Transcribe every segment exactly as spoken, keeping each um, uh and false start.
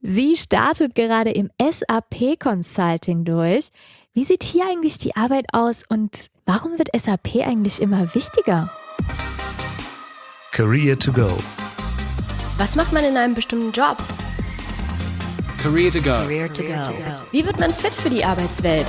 Sie startet gerade im S A P Consulting durch. Wie sieht hier eigentlich die Arbeit aus und warum wird S A P eigentlich immer wichtiger? Career to go. Was macht man in einem bestimmten Job? Career to go. Career to go. Wie wird man fit für die Arbeitswelt?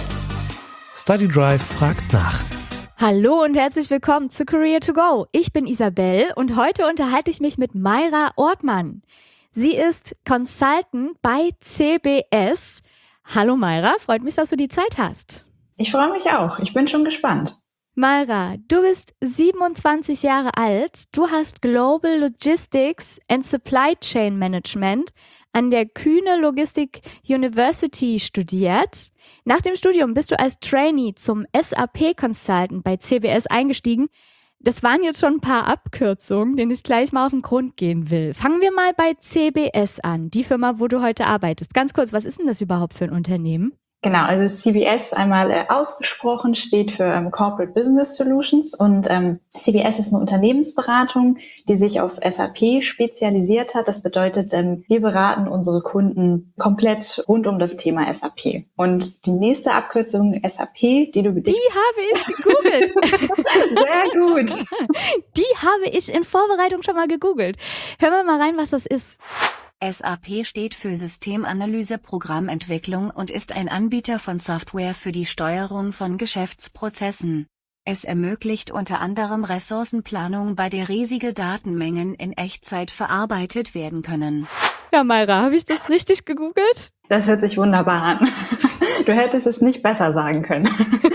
Study Drive fragt nach. Hallo und herzlich willkommen zu Career to go. Ich bin Isabel und heute unterhalte ich mich mit Mayra Ortmann. Sie ist Consultant bei C B S. Hallo Mayra, freut mich, dass du die Zeit hast. Ich freue mich auch. Ich bin schon gespannt. Mayra, du bist siebenundzwanzig Jahre alt. Du hast Global Logistics and Supply Chain Management an der Kühne Logistic University studiert. Nach dem Studium bist du als Trainee zum S A P Consultant bei C B S eingestiegen. Das waren jetzt schon ein paar Abkürzungen, denen ich gleich mal auf den Grund gehen will. Fangen wir mal bei C B S an, die Firma, wo du heute arbeitest. Ganz kurz, was ist denn das überhaupt für ein Unternehmen? Genau, also C B S einmal äh, ausgesprochen steht für ähm, Corporate Business Solutions und ähm, C B S ist eine Unternehmensberatung, die sich auf S A P spezialisiert hat. Das bedeutet, ähm, wir beraten unsere Kunden komplett rund um das Thema S A P. Und die nächste Abkürzung S A P, die du... Die habe ich gegoogelt. Sehr gut. Die habe ich in Vorbereitung schon mal gegoogelt. Hören wir mal rein, was das ist. S A P steht für Systemanalyse Programmentwicklung und ist ein Anbieter von Software für die Steuerung von Geschäftsprozessen. Es ermöglicht unter anderem Ressourcenplanung, bei der riesige Datenmengen in Echtzeit verarbeitet werden können. Ja, Mayra, habe ich das richtig gegoogelt? Das hört sich wunderbar an. Du hättest es nicht besser sagen können.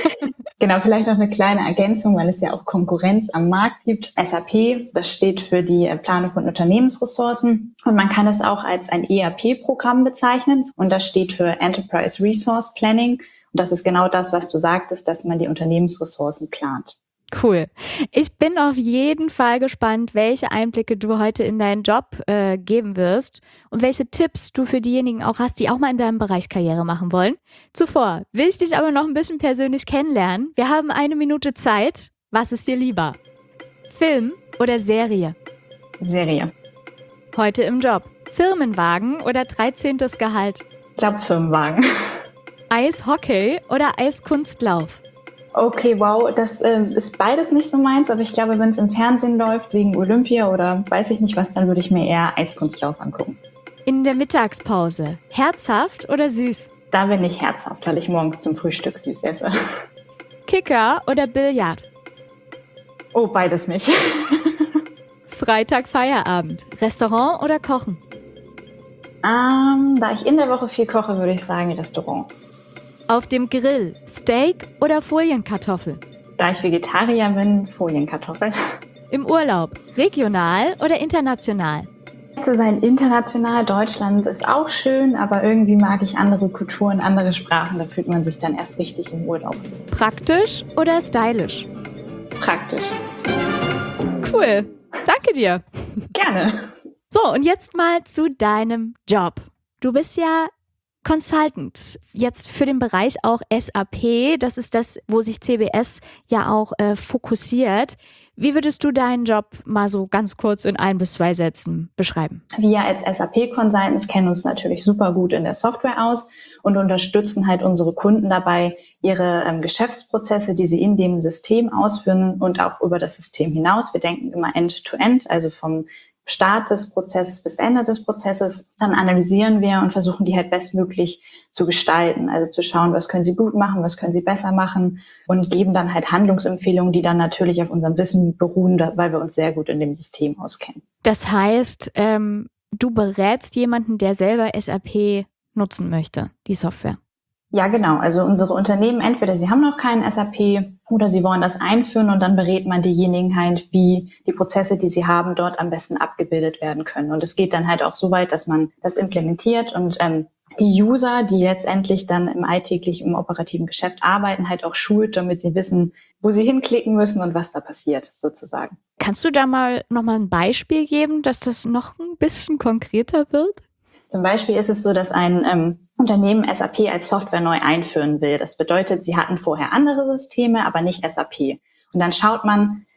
Genau, vielleicht noch eine kleine Ergänzung, weil es ja auch Konkurrenz am Markt gibt. S A P, das steht für die Planung von Unternehmensressourcen und man kann es auch als ein E R P-Programm bezeichnen und das steht für Enterprise Resource Planning und das ist genau das, was du sagtest, dass man die Unternehmensressourcen plant. Cool. Ich bin auf jeden Fall gespannt, welche Einblicke du heute in deinen Job äh, geben wirst und welche Tipps du für diejenigen auch hast, die auch mal in deinem Bereich Karriere machen wollen. Zuvor will ich dich aber noch ein bisschen persönlich kennenlernen. Wir haben eine Minute Zeit. Was ist dir lieber? Film oder Serie? Serie. Heute im Job. Firmenwagen oder dreizehntes Gehalt? Ich glaube Firmenwagen. Eishockey oder Eiskunstlauf? Okay, wow, das ähm, ist beides nicht so meins, aber ich glaube, wenn es im Fernsehen läuft, wegen Olympia oder weiß ich nicht was, dann würde ich mir eher Eiskunstlauf angucken. In der Mittagspause, herzhaft oder süß? Da bin ich herzhaft, weil ich morgens zum Frühstück süß esse. Kicker oder Billard? Oh, beides nicht. Freitag Feierabend, Restaurant oder Kochen? Ähm, da ich in der Woche viel koche, würde ich sagen Restaurant. Auf dem Grill, Steak oder Folienkartoffel? Da ich Vegetarier bin, Folienkartoffel. Im Urlaub, regional oder international? Zu sein international, Deutschland ist auch schön, aber irgendwie mag ich andere Kulturen, andere Sprachen, da fühlt man sich dann erst richtig im Urlaub. Praktisch oder stylisch? Praktisch. Cool, danke dir. Gerne. So, und jetzt mal zu deinem Job. Du bist ja Consultant, jetzt für den Bereich auch S A P, das ist das, wo sich C B S ja auch äh, fokussiert. Wie würdest du deinen Job mal so ganz kurz in ein bis zwei Sätzen beschreiben? Wir als S A P-Consultants kennen uns natürlich super gut in der Software aus und unterstützen halt unsere Kunden dabei, ihre ähm, Geschäftsprozesse, die sie in dem System ausführen und auch über das System hinaus. Wir denken immer End-to-End, also vom Start des Prozesses bis Ende des Prozesses, dann analysieren wir und versuchen die halt bestmöglich zu gestalten. Also zu schauen, was können sie gut machen, was können sie besser machen und geben dann halt Handlungsempfehlungen, die dann natürlich auf unserem Wissen beruhen, weil wir uns sehr gut in dem System auskennen. Das heißt, ähm, du berätst jemanden, der selber S A P nutzen möchte, die Software? Ja, genau. Also unsere Unternehmen, entweder sie haben noch keinen S A P oder sie wollen das einführen und dann berät man diejenigen halt, wie die Prozesse, die sie haben, dort am besten abgebildet werden können. Und es geht dann halt auch so weit, dass man das implementiert und ähm, die User, die letztendlich dann im alltäglichen, im operativen Geschäft arbeiten, halt auch schult, damit sie wissen, wo sie hinklicken müssen und was da passiert, sozusagen. Kannst du da mal nochmal ein Beispiel geben, dass das noch ein bisschen konkreter wird? Zum Beispiel ist es so, dass ein ähm, Unternehmen S A P als Software neu einführen will. Das bedeutet, sie hatten vorher andere Systeme, aber nicht S A P. Und dann schaut man,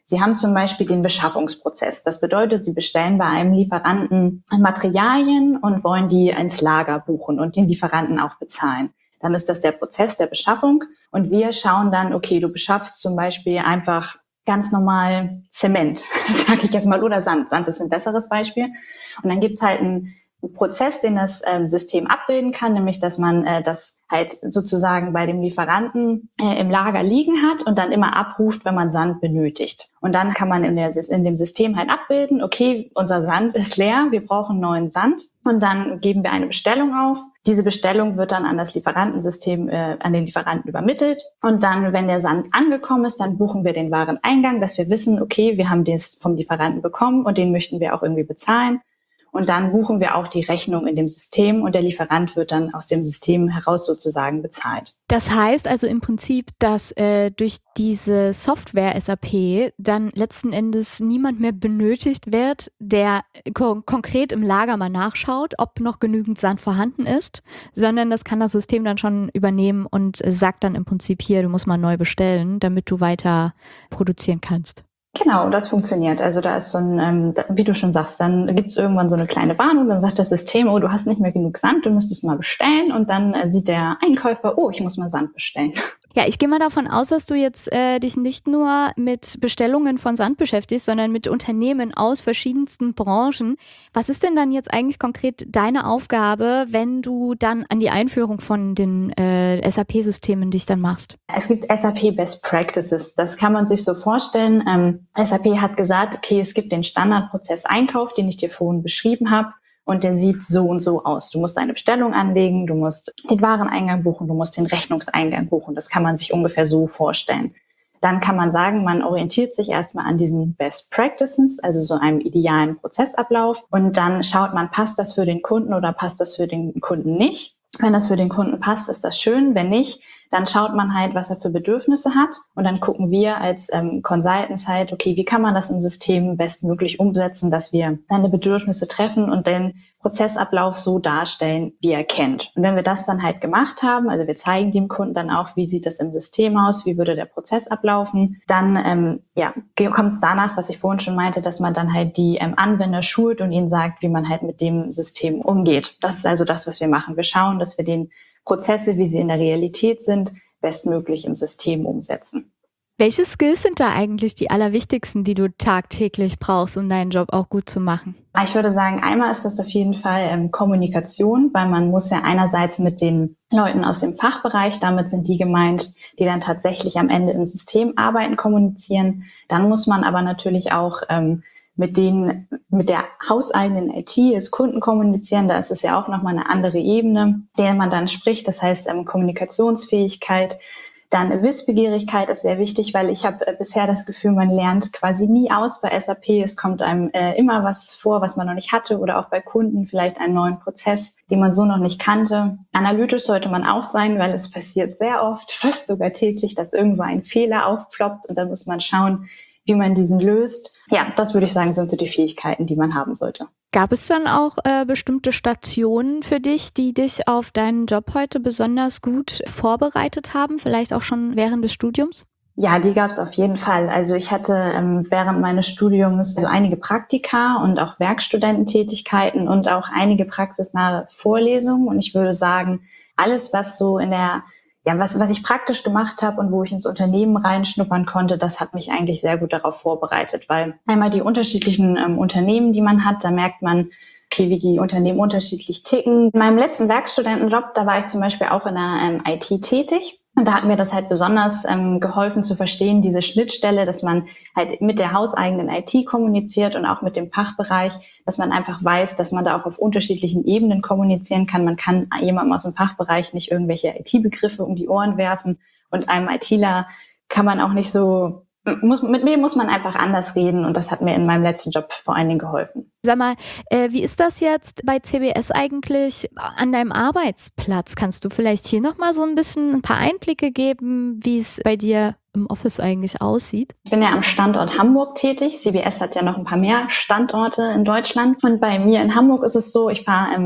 Sie haben zum Beispiel den Beschaffungsprozess. Das bedeutet, Sie bestellen bei einem Lieferanten Materialien und wollen die ins Lager buchen und den Lieferanten auch bezahlen. Dann ist das der Prozess der Beschaffung und wir schauen dann, okay, du beschaffst zum Beispiel einfach ganz normal Zement, sage ich jetzt mal, oder Sand. Sand ist ein besseres Beispiel. Und dann gibt's halt einen Prozess, den das ähm, System abbilden kann, nämlich dass man äh, das halt sozusagen bei dem Lieferanten äh, im Lager liegen hat und dann immer abruft, wenn man Sand benötigt. Und dann kann man in, der, in dem System halt abbilden, okay, unser Sand ist leer, wir brauchen neuen Sand und dann geben wir eine Bestellung auf. Diese Bestellung wird dann an das Lieferantensystem, äh, an den Lieferanten übermittelt und dann, wenn der Sand angekommen ist, dann buchen wir den Wareneingang, dass wir wissen, okay, wir haben das vom Lieferanten bekommen und den möchten wir auch irgendwie bezahlen. Und dann buchen wir auch die Rechnung in dem System und der Lieferant wird dann aus dem System heraus sozusagen bezahlt. Das heißt also im Prinzip, dass äh, durch diese Software S A P dann letzten Endes niemand mehr benötigt wird, der ko- konkret im Lager mal nachschaut, ob noch genügend Sand vorhanden ist, sondern das kann das System dann schon übernehmen und sagt dann im Prinzip hier, du musst mal neu bestellen, damit du weiter produzieren kannst. Genau, das funktioniert. Also da ist so ein, ähm, wie du schon sagst, dann gibt's irgendwann so eine kleine Warnung, dann sagt das System, oh, du hast nicht mehr genug Sand, du müsstest mal bestellen und dann äh, sieht der Einkäufer, oh, ich muss mal Sand bestellen. Ja, ich gehe mal davon aus, dass du jetzt äh, dich nicht nur mit Bestellungen von Sand beschäftigst, sondern mit Unternehmen aus verschiedensten Branchen. Was ist denn dann jetzt eigentlich konkret deine Aufgabe, wenn du dann an die Einführung von den äh, S A P-Systemen dich dann machst? Es gibt S A P Best Practices. Das kann man sich so vorstellen. Ähm, S A P hat gesagt, okay, es gibt den Standardprozess Einkauf, den ich dir vorhin beschrieben habe. Und der sieht so und so aus. Du musst eine Bestellung anlegen, du musst den Wareneingang buchen, du musst den Rechnungseingang buchen. Das kann man sich ungefähr so vorstellen. Dann kann man sagen, man orientiert sich erstmal an diesen Best Practices, also so einem idealen Prozessablauf. Und dann schaut man, passt das für den Kunden oder passt das für den Kunden nicht. Wenn das für den Kunden passt, ist das schön. Wenn nicht, dann schaut man halt, was er für Bedürfnisse hat. Und dann gucken wir als ähm, Consultants halt, okay, wie kann man das im System bestmöglich umsetzen, dass wir seine Bedürfnisse treffen und den Prozessablauf so darstellen, wie er kennt. Und wenn wir das dann halt gemacht haben, also wir zeigen dem Kunden dann auch, wie sieht das im System aus, wie würde der Prozess ablaufen, dann ähm, ja, kommt es danach, was ich vorhin schon meinte, dass man dann halt die ähm, Anwender schult und ihnen sagt, wie man halt mit dem System umgeht. Das ist also das, was wir machen. Wir schauen, dass wir den Prozesse, wie sie in der Realität sind, bestmöglich im System umsetzen. Welche Skills sind da eigentlich die allerwichtigsten, die du tagtäglich brauchst, um deinen Job auch gut zu machen? Ich würde sagen, einmal ist das auf jeden Fall ähm, Kommunikation, weil man muss ja einerseits mit den Leuten aus dem Fachbereich, damit sind die gemeint, die dann tatsächlich am Ende im System arbeiten, kommunizieren. Dann muss man aber natürlich auch ähm, mit denen, mit der hauseigenen I T als Kunden kommunizieren. Da ist es ja auch nochmal eine andere Ebene, der man dann spricht. Das heißt, ähm, Kommunikationsfähigkeit. Dann Wissbegierigkeit ist sehr wichtig, weil ich habe äh, bisher das Gefühl, man lernt quasi nie aus bei S A P. Es kommt einem äh, immer was vor, was man noch nicht hatte oder auch bei Kunden vielleicht einen neuen Prozess, den man so noch nicht kannte. Analytisch sollte man auch sein, weil es passiert sehr oft, fast sogar täglich, dass irgendwo ein Fehler aufploppt und dann muss man schauen, wie man diesen löst. Ja, das würde ich sagen, sind so die Fähigkeiten, die man haben sollte. Gab es dann auch äh, bestimmte Stationen für dich, die dich auf deinen Job heute besonders gut vorbereitet haben, vielleicht auch schon während des Studiums? Ja, die gab es auf jeden Fall. Also ich hatte ähm, während meines Studiums so einige Praktika und auch Werkstudententätigkeiten und auch einige praxisnahe Vorlesungen. Und ich würde sagen, alles, was so in der Ja, was, was ich praktisch gemacht habe und wo ich ins Unternehmen reinschnuppern konnte, das hat mich eigentlich sehr gut darauf vorbereitet, weil einmal die unterschiedlichen ähm, Unternehmen, die man hat, da merkt man, okay, wie die Unternehmen unterschiedlich ticken. In meinem letzten Werkstudentenjob, da war ich zum Beispiel auch in der ähm, I T tätig. Und da hat mir das halt besonders ähm, geholfen zu verstehen, diese Schnittstelle, dass man halt mit der hauseigenen I T kommuniziert und auch mit dem Fachbereich, dass man einfach weiß, dass man da auch auf unterschiedlichen Ebenen kommunizieren kann. Man kann jemandem aus dem Fachbereich nicht irgendwelche I T-Begriffe um die Ohren werfen und einem ITler kann man auch nicht so, muss, mit mir muss man einfach anders reden und das hat mir in meinem letzten Job vor allen Dingen geholfen. Sag mal, äh, wie ist das jetzt bei C B S eigentlich an deinem Arbeitsplatz? Kannst du vielleicht hier nochmal so ein bisschen ein paar Einblicke geben, wie es bei dir im Office eigentlich aussieht? Ich bin ja am Standort Hamburg tätig. C B S hat ja noch ein paar mehr Standorte in Deutschland. Und bei mir in Hamburg ist es so, ich fahre ähm,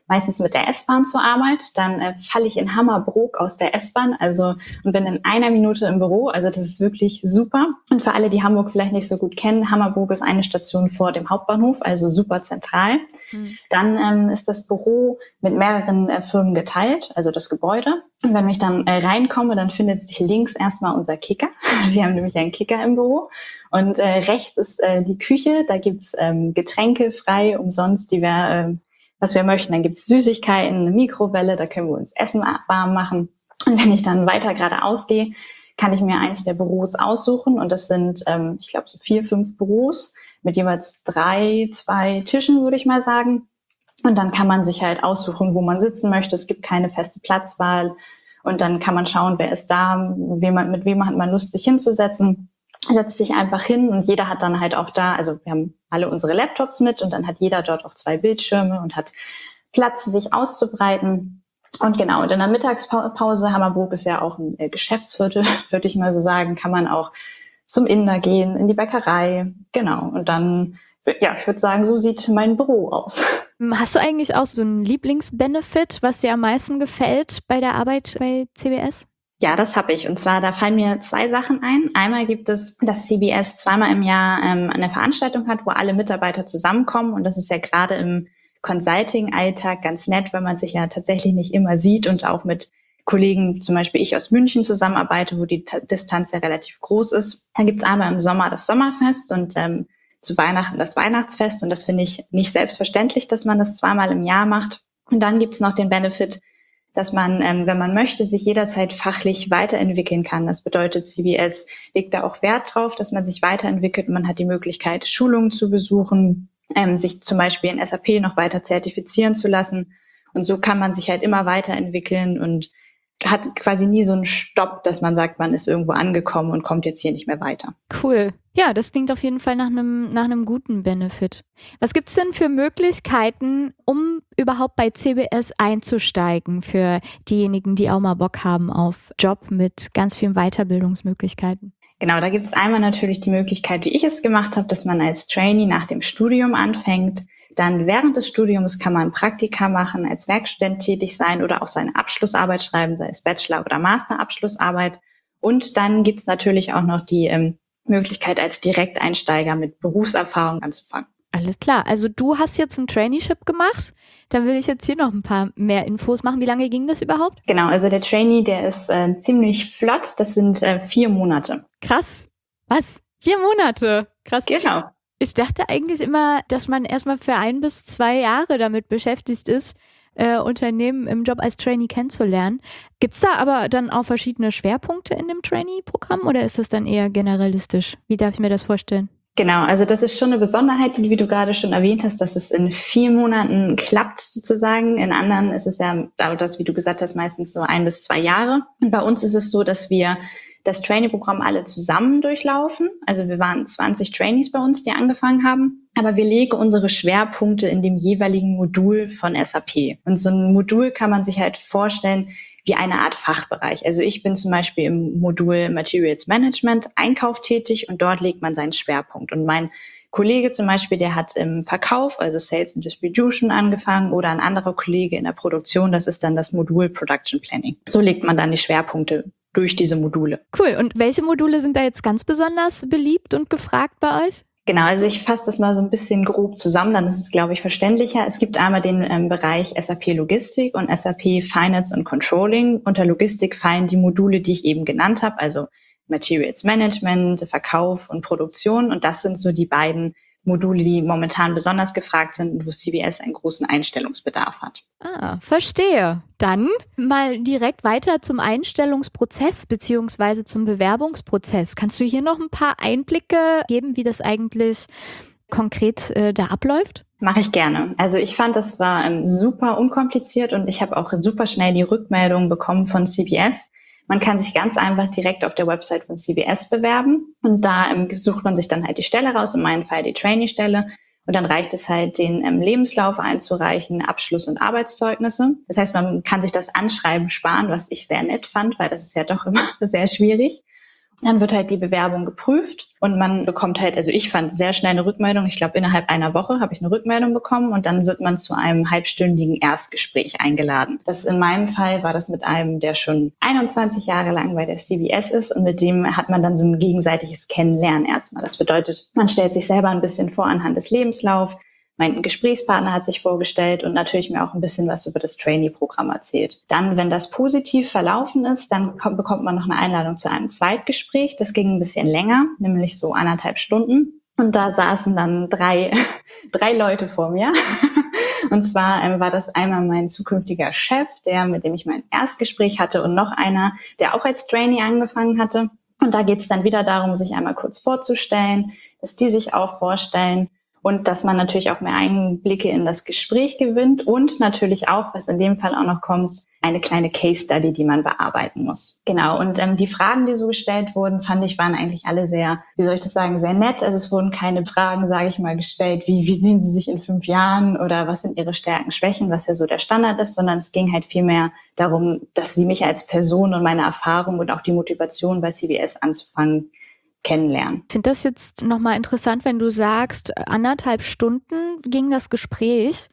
meistens mit der S-Bahn zur Arbeit. Dann äh, falle ich in Hammerbrook aus der S-Bahn, also und bin in einer Minute im Büro. Also das ist wirklich super. Und für alle, die Hamburg vielleicht nicht so gut kennen, Hammerbrook ist eine Station vor dem Hauptbahnhof, also super zentral. Mhm. Dann ähm, ist das Büro mit mehreren äh, Firmen geteilt, also das Gebäude. Und wenn ich dann äh, reinkomme, dann findet sich links erstmal unser Kicker. Wir haben nämlich einen Kicker im Büro. Und äh, rechts ist äh, die Küche. Da gibt's ähm, Getränke frei, umsonst, die wir, äh, was wir möchten. Dann gibt's Süßigkeiten, eine Mikrowelle, da können wir uns Essen warm machen. Und wenn ich dann weiter geradeaus gehe, kann ich mir eins der Büros aussuchen. Und das sind, ähm, ich glaube, so vier, fünf Büros mit jeweils drei, zwei Tischen, würde ich mal sagen. Und dann kann man sich halt aussuchen, wo man sitzen möchte. Es gibt keine feste Platzwahl. Und dann kann man schauen, wer ist da, wem man, mit wem hat man Lust, sich hinzusetzen. Setzt sich einfach hin und jeder hat dann halt auch da, also wir haben alle unsere Laptops mit und dann hat jeder dort auch zwei Bildschirme und hat Platz, sich auszubreiten. Und genau, und in der Mittagspause, Hammerbrook ist ja auch ein Geschäftsviertel, würde ich mal so sagen, kann man auch zum Inder gehen, in die Bäckerei. Genau, und dann, ja, ich würde sagen, so sieht mein Büro aus. Hast du eigentlich auch so einen Lieblingsbenefit, was dir am meisten gefällt bei der Arbeit bei C B S? Ja, das habe ich. Und zwar, da fallen mir zwei Sachen ein. Einmal gibt es, dass C B S zweimal im Jahr ähm, eine Veranstaltung hat, wo alle Mitarbeiter zusammenkommen. Und das ist ja gerade im Consulting-Alltag ganz nett, weil man sich ja tatsächlich nicht immer sieht und auch mit Kollegen, zum Beispiel ich aus München, zusammenarbeite, wo die T- Distanz ja relativ groß ist. Dann gibt's einmal im Sommer das Sommerfest und ähm, zu Weihnachten das Weihnachtsfest. Und das finde ich nicht selbstverständlich, dass man das zweimal im Jahr macht. Und dann gibt's noch den Benefit, dass man, ähm, wenn man möchte, sich jederzeit fachlich weiterentwickeln kann. Das bedeutet, C B S legt da auch Wert drauf, dass man sich weiterentwickelt. Man hat die Möglichkeit, Schulungen zu besuchen, ähm, sich zum Beispiel in S A P noch weiter zertifizieren zu lassen. Und so kann man sich halt immer weiterentwickeln und hat quasi nie so einen Stopp, dass man sagt, man ist irgendwo angekommen und kommt jetzt hier nicht mehr weiter. Cool. Ja, das klingt auf jeden Fall nach einem nach einem guten Benefit. Was gibt's denn für Möglichkeiten, um überhaupt bei C B S einzusteigen für diejenigen, die auch mal Bock haben auf Job mit ganz vielen Weiterbildungsmöglichkeiten? Genau, da gibt's einmal natürlich die Möglichkeit, wie ich es gemacht habe, dass man als Trainee nach dem Studium anfängt. Dann während des Studiums kann man Praktika machen, als Werkstudent tätig sein oder auch seine Abschlussarbeit schreiben, sei es Bachelor- oder Masterabschlussarbeit. Und dann gibt's natürlich auch noch die ähm, Möglichkeit, als Direkteinsteiger mit Berufserfahrung anzufangen. Alles klar. Also du hast jetzt ein Traineeship gemacht. Dann will ich jetzt hier noch ein paar mehr Infos machen. Wie lange ging das überhaupt? Genau, also der Trainee, der ist äh, ziemlich flott. Das sind äh, vier Monate. Krass. Was? Vier Monate? Krass. Genau. Ich dachte eigentlich immer, dass man erstmal für ein bis zwei Jahre damit beschäftigt ist, äh, Unternehmen im Job als Trainee kennenzulernen. Gibt's da aber dann auch verschiedene Schwerpunkte in dem Trainee-Programm oder ist das dann eher generalistisch? Wie darf ich mir das vorstellen? Genau, also das ist schon eine Besonderheit, wie du gerade schon erwähnt hast, dass es in vier Monaten klappt sozusagen. In anderen ist es ja, das, wie du gesagt hast, meistens so ein bis zwei Jahre. Und bei uns ist es so, dass wir das Trainee-Programm alle zusammen durchlaufen. Also wir waren zwanzig Trainees bei uns, die angefangen haben. Aber wir legen unsere Schwerpunkte in dem jeweiligen Modul von S A P. Und so ein Modul kann man sich halt vorstellen wie eine Art Fachbereich. Also ich bin zum Beispiel im Modul Materials Management, Einkauf tätig und dort legt man seinen Schwerpunkt. Und mein Kollege zum Beispiel, der hat im Verkauf, also Sales and Distribution angefangen oder ein anderer Kollege in der Produktion, das ist dann das Modul Production Planning. So legt man dann die Schwerpunkte durch diese Module. Cool. Und welche Module sind da jetzt ganz besonders beliebt und gefragt bei euch? Genau, also ich fasse das mal so ein bisschen grob zusammen, dann ist es, glaube ich, verständlicher. Es gibt einmal den ähm, Bereich S A P Logistik und S A P Finance und Controlling. Unter Logistik fallen die Module, die ich eben genannt habe, also Materials Management, Verkauf und Produktion. Und das sind so die beiden Module, die momentan besonders gefragt sind und wo C B S einen großen Einstellungsbedarf hat. Ah, verstehe. Dann mal direkt weiter zum Einstellungsprozess beziehungsweise zum Bewerbungsprozess. Kannst du hier noch ein paar Einblicke geben, wie das eigentlich konkret äh, da abläuft? Mache ich gerne. Also ich fand, das war ähm, super unkompliziert und ich habe auch super schnell die Rückmeldung bekommen von C B S. Man kann sich ganz einfach direkt auf der Website von C B S bewerben und da ähm, sucht man sich dann halt die Stelle raus, in meinem Fall die Trainee-Stelle. Und dann reicht es halt, den ähm, Lebenslauf einzureichen, Abschluss- und Arbeitszeugnisse. Das heißt, man kann sich das Anschreiben sparen, was ich sehr nett fand, weil das ist ja doch immer sehr schwierig. Dann wird halt die Bewerbung geprüft und man bekommt halt, also ich fand sehr schnell eine Rückmeldung. Ich glaube, innerhalb einer Woche habe ich eine Rückmeldung bekommen und dann wird man zu einem halbstündigen Erstgespräch eingeladen. Das in meinem Fall war das mit einem, der schon einundzwanzig Jahre lang bei der C V S ist und mit dem hat man dann so ein gegenseitiges Kennenlernen erstmal. Das bedeutet, man stellt sich selber ein bisschen vor anhand des Lebenslaufs. Mein Gesprächspartner hat sich vorgestellt und natürlich mir auch ein bisschen was über das Trainee-Programm erzählt. Dann, wenn das positiv verlaufen ist, dann kommt, bekommt man noch eine Einladung zu einem Zweitgespräch. Das ging ein bisschen länger, nämlich so anderthalb Stunden. Und da saßen dann drei, drei Leute vor mir. Und zwar ähm, war das einmal mein zukünftiger Chef, der, mit dem ich mein Erstgespräch hatte, und noch einer, der auch als Trainee angefangen hatte. Und da geht es dann wieder darum, sich einmal kurz vorzustellen, dass die sich auch vorstellen. Und dass man natürlich auch mehr Einblicke in das Gespräch gewinnt und natürlich auch, was in dem Fall auch noch kommt, eine kleine Case Study, die man bearbeiten muss. Genau, und ähm, die Fragen, die so gestellt wurden, fand ich, waren eigentlich alle sehr, wie soll ich das sagen, sehr nett. Also es wurden keine Fragen, sage ich mal, gestellt, wie wie sehen Sie sich in fünf Jahren oder was sind Ihre Stärken, Schwächen, was ja so der Standard ist, sondern es ging halt vielmehr darum, dass sie mich als Person und meine Erfahrung und auch die Motivation bei C V S anzufangen, kennenlernen. Ich finde das jetzt nochmal interessant, wenn du sagst, anderthalb Stunden ging das Gespräch,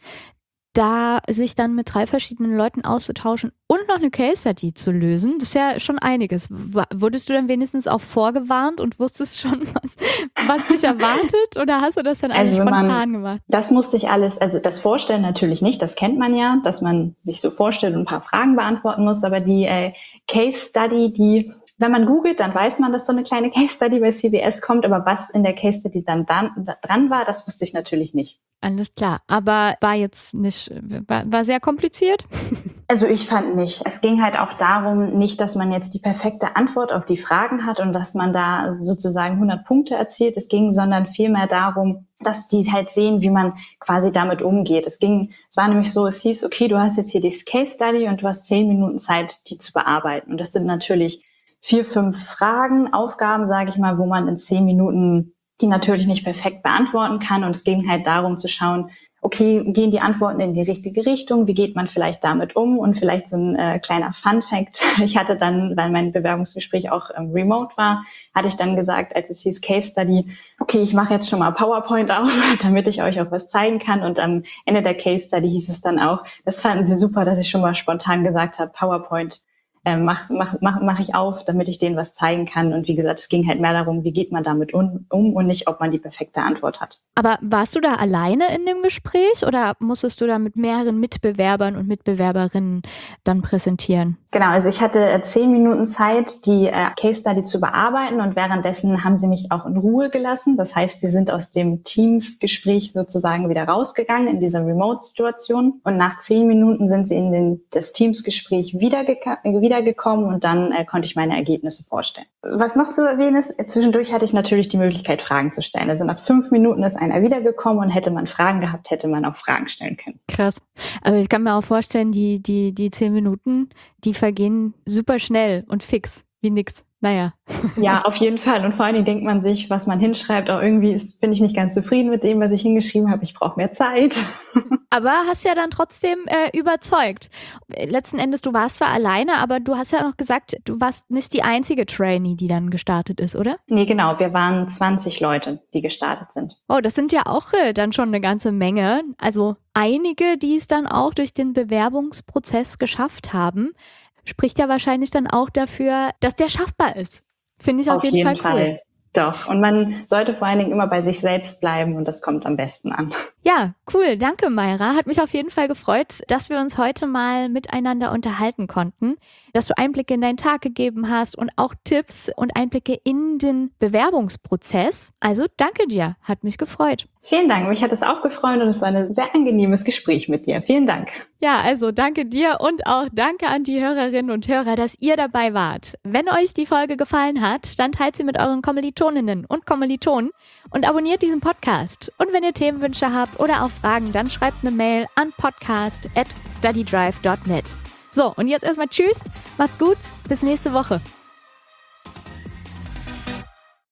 da sich dann mit drei verschiedenen Leuten auszutauschen und noch eine Case Study zu lösen. Das ist ja schon einiges. Wurdest du dann wenigstens auch vorgewarnt und wusstest schon, was, was dich erwartet, oder hast du das dann alles also spontan man, gemacht? Das musste ich alles, also das Vorstellen natürlich nicht, das kennt man ja, dass man sich so vorstellt und ein paar Fragen beantworten muss, aber die äh, Case Study, die wenn man googelt, dann weiß man, dass so eine kleine Case Study bei C V S kommt, aber was in der Case Study dann, dann da dran war, das wusste ich natürlich nicht. Alles klar, aber war jetzt nicht, war, war sehr kompliziert? Also ich fand nicht. Es ging halt auch darum, nicht, dass man jetzt die perfekte Antwort auf die Fragen hat und dass man da sozusagen hundert Punkte erzielt. Es ging, sondern vielmehr darum, dass die halt sehen, wie man quasi damit umgeht. Es ging, es war nämlich so, es hieß, okay, du hast jetzt hier die Case Study und du hast zehn Minuten Zeit, die zu bearbeiten. Und das sind natürlich vier, fünf Fragen, Aufgaben, sage ich mal, wo man in zehn Minuten die natürlich nicht perfekt beantworten kann. Und es ging halt darum zu schauen, okay, gehen die Antworten in die richtige Richtung? Wie geht man vielleicht damit um? Und vielleicht so ein äh, kleiner Fun-Fact. Ich hatte dann, weil mein Bewerbungsgespräch auch ähm, remote war, hatte ich dann gesagt, als es hieß Case Study, okay, ich mache jetzt schon mal PowerPoint auf, damit ich euch auch was zeigen kann. Und am Ende der Case Study hieß es dann auch, das fanden sie super, dass ich schon mal spontan gesagt habe, PowerPoint Ähm, mach, mach, mach, mach ich auf, damit ich denen was zeigen kann. Und wie gesagt, es ging halt mehr darum, wie geht man damit um, um und nicht, ob man die perfekte Antwort hat. Aber warst du da alleine in dem Gespräch oder musstest du da mit mehreren Mitbewerbern und Mitbewerberinnen dann präsentieren? Genau, also ich hatte äh, zehn Minuten Zeit, die äh, Case Study zu bearbeiten und währenddessen haben sie mich auch in Ruhe gelassen. Das heißt, sie sind aus dem Teams-Gespräch sozusagen wieder rausgegangen in dieser Remote-Situation. Und nach zehn Minuten sind sie in den, das Teams-Gespräch wiedergekommen wieder gekommen und dann äh, konnte ich meine Ergebnisse vorstellen. Was noch zu erwähnen ist, zwischendurch hatte ich natürlich die Möglichkeit, Fragen zu stellen. Also nach fünf Minuten ist einer wiedergekommen und hätte man Fragen gehabt, hätte man auch Fragen stellen können. Krass. Aber ich kann mir auch vorstellen, die, die, die zehn Minuten, die vergehen super schnell und fix, wie nix. Naja. Ja, auf jeden Fall. Und vor allen Dingen denkt man sich, was man hinschreibt, auch irgendwie ist, bin ich nicht ganz zufrieden mit dem, was ich hingeschrieben habe. Ich brauche mehr Zeit. Aber hast ja dann trotzdem äh, überzeugt. Letzten Endes, du warst zwar alleine, aber du hast ja noch gesagt, du warst nicht die einzige Trainee, die dann gestartet ist, oder? Nee, genau. Wir waren zwanzig Leute, die gestartet sind. Oh, das sind ja auch äh, dann schon eine ganze Menge. Also einige, die es dann auch durch den Bewerbungsprozess geschafft haben. Spricht ja wahrscheinlich dann auch dafür, dass der schaffbar ist. Finde ich auf, auf jeden, jeden Fall cool. Fall. Doch. Und man sollte vor allen Dingen immer bei sich selbst bleiben und das kommt am besten an. Ja, cool. Danke, Mayra. Hat mich auf jeden Fall gefreut, dass wir uns heute mal miteinander unterhalten konnten, dass du Einblicke in deinen Tag gegeben hast und auch Tipps und Einblicke in den Bewerbungsprozess. Also danke dir. Hat mich gefreut. Vielen Dank. Mich hat es auch gefreut und es war ein sehr angenehmes Gespräch mit dir. Vielen Dank. Ja, also danke dir und auch danke an die Hörerinnen und Hörer, dass ihr dabei wart. Wenn euch die Folge gefallen hat, dann teilt sie mit euren Kommilitoninnen und Kommilitonen und abonniert diesen Podcast. Und wenn ihr Themenwünsche habt oder auch Fragen, dann schreibt eine Mail an podcast at studydrive dot net. So, und jetzt erstmal tschüss, macht's gut, bis nächste Woche.